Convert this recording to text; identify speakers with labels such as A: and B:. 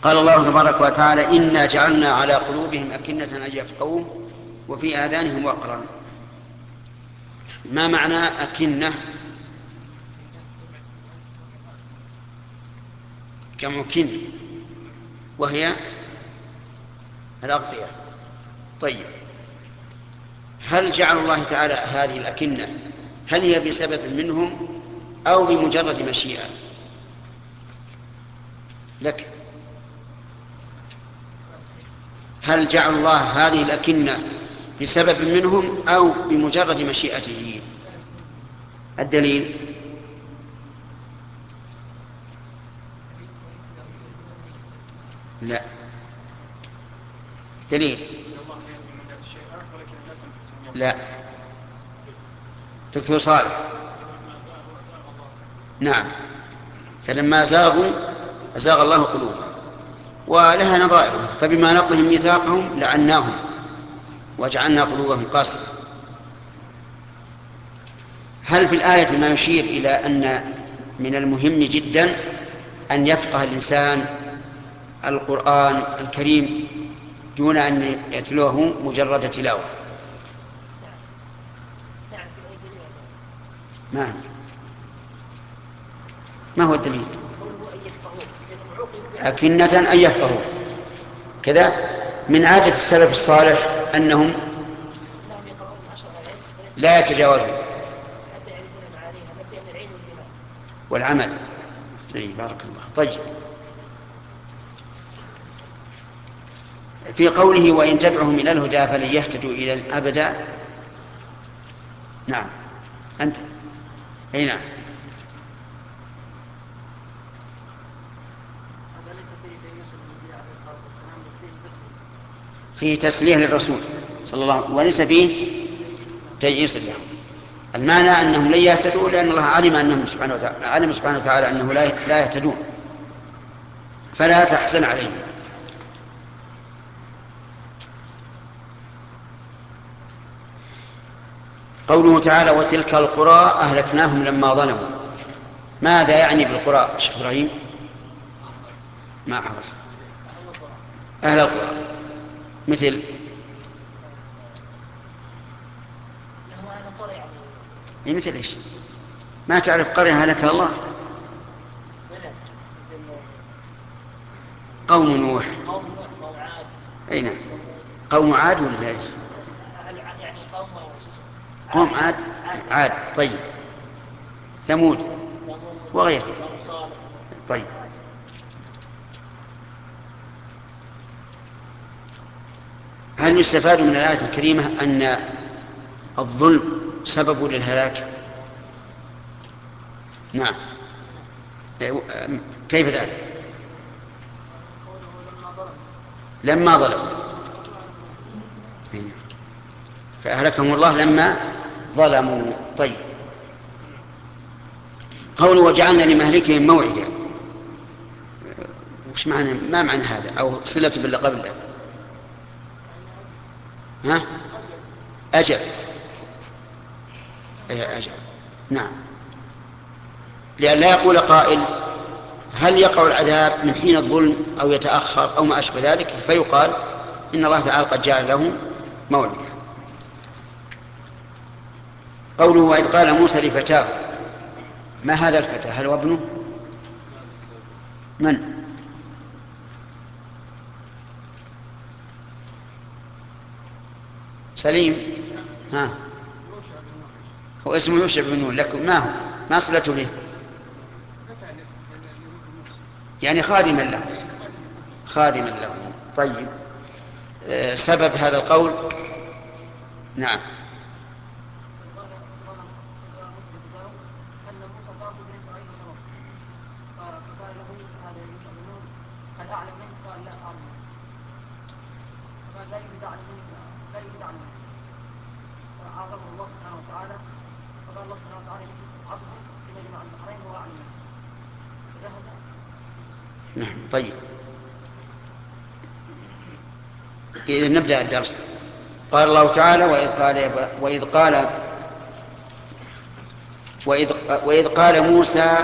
A: قال الله تبارك وتعالى: إنا جعلنا على قلوبهم أكنة أن يفقهوه وفي آذانهم وقرا. ما معنى أكنة؟ جمع كن، وهي الأغطية. طيب، هل جعل الله تعالى هذه الأكنة هل هي بسبب منهم أو بمجرد مشيئة لك؟ هل جعل الله هذه الأكنة بسبب منهم أو بمجرد مشيئته؟ الدليل: لا. دليل: لا. دكتور صالح. نعم، فلما زاغوا أزاغ الله قلوبهم، ولها نظائر: فبما نقضهم ميثاقهم لعناهم وجعلنا قلوبهم قاسية. هل في الآية ما يشير إلى أن من المهم جدا أن يفقه الإنسان القرآن الكريم دون أن يتلوه مجرد تلاوة؟ ما هو الدليل؟ أكنة أن يفقهوا كذا. من عادة السلف الصالح أنهم لا يتجاوزون والعمل. بارك الله. طيب، في قوله: وإن تدعهم إلى الهدى فلن يهتدوا إلى الأبد. نعم، أنت. أي نعم. فيه تسليه للرسول صلى الله عليه وسلم، وليس فيه تيئيس له. المعنى أنهم لن يهتدوا لأن الله علم سبحانه وتعالى أنه لا يهتدون، فلا تحزن عليهم. قوله تعالى: وتلك القرى أهلكناهم لما ظلموا. ماذا يعني بالقرى شيخ إبراهيم؟ ما حفظت. أهل القرى مثل مثل إيش؟ ما تعرف قرية هلك الله؟ قوم نوح. أي نعم. قوم عاد ولا إيش؟ قوم عاد. طيب، ثمود وغيره. طيب، هل يستفاد من الآية الكريمة أن الظلم سبب للهلاك؟ نعم. كيف ذلك؟ لما ظلموا، فأهلكهم الله لما ظلموا. طيب، قوله: وجعلنا لمهلكهم موعدا. وش معنى؟ ما معنى هذا؟ أو صلة باللي قبله؟ ها؟ أجل. أجل. نعم، لأن لا يقول قائل: هل يقع العذاب من حين الظلم أو يتأخر أو ما أشبه ذلك؟ فيقال إن الله تعالى قد جعل له موعدا. قوله: وإذ قال موسى لفتاه. ما هذا الفتى؟ هل هو ابنه؟ من؟ سليم. ها، هو اسمه يوشع بن نون، لكن ما هو؟ ما صلته به؟ يعني خادما له. خادما له. طيب، سبب هذا القول؟ نعم. نعم. طيب، إذا نبدأ الدرس. قال الله تعالى: وإذ قال موسى